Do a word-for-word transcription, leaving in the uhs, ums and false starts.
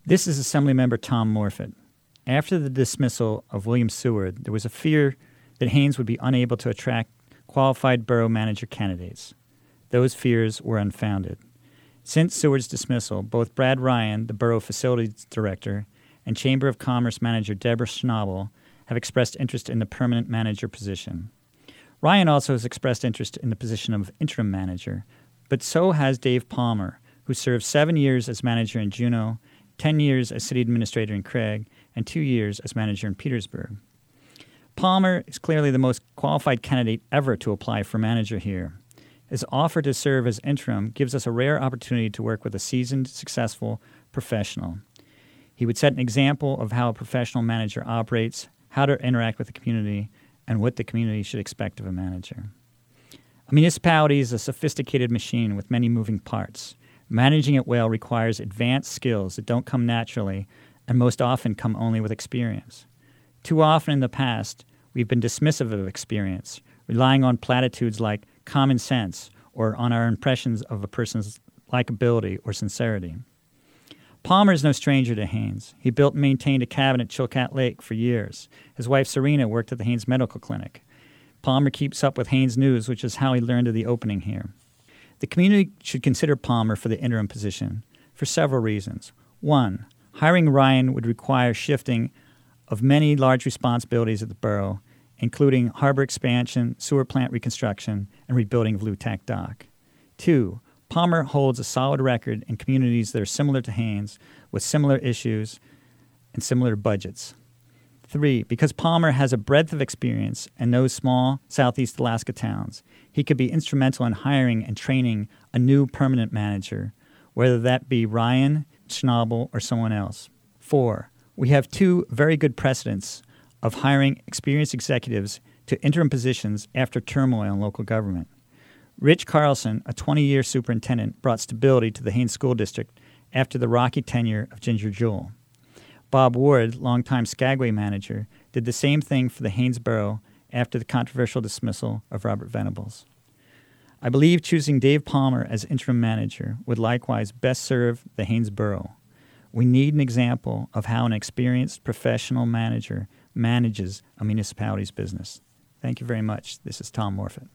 This is Assemblymember Tom Morfitt. After the dismissal of William Seward, there was a fear that Haines would be unable to attract qualified borough manager candidates. Those fears were unfounded. Since Seward's dismissal, both Brad Ryan, the borough facilities director, and Chamber of Commerce manager Deborah Schnabel have expressed interest in the permanent manager position. Ryan also has expressed interest in the position of interim manager, but so has Dave Palmer, who served seven years as manager in Juneau, ten years as city administrator in Craig, and two years as manager in Petersburg. Palmer is clearly the most qualified candidate ever to apply for manager here. His offer to serve as interim gives us a rare opportunity to work with a seasoned, successful professional. He would set an example of how a professional manager operates, how to interact with the community, and what the community should expect of a manager. A municipality is a sophisticated machine with many moving parts. Managing it well requires advanced skills that don't come naturally and most often come only with experience. Too often in the past, we've been dismissive of experience, relying on platitudes like common sense or on our impressions of a person's likability or sincerity. Palmer is no stranger to Haines. He built and maintained a cabin at Chilcat Lake for years. His wife Serena worked at the Haines Medical Clinic. Palmer keeps up with Haines News, which is how he learned of the opening here. The community should consider Palmer for the interim position for several reasons. One, hiring Ryan would require shifting of many large responsibilities at the borough, including harbor expansion, sewer plant reconstruction, and rebuilding of Lutak Dock. Two, Palmer holds a solid record in communities that are similar to Haines, with similar issues and similar budgets. Three, because Palmer has a breadth of experience and knows small Southeast Alaska towns, he could be instrumental in hiring and training a new permanent manager, whether that be Ryan, Schnabel, or someone else. Four, we have two very good precedents of hiring experienced executives to interim positions after turmoil in local government. Rich Carlson, a twenty-year superintendent, brought stability to the Haines School District after the rocky tenure of Ginger Jewell. Bob Ward, longtime Skagway manager, did the same thing for the Haines Borough after the controversial dismissal of Robert Venables. I believe choosing Dave Palmer as interim manager would likewise best serve the Haines Borough. We need an example of how an experienced professional manager manages a municipality's business. Thank you very much. This is Tom Morfitt.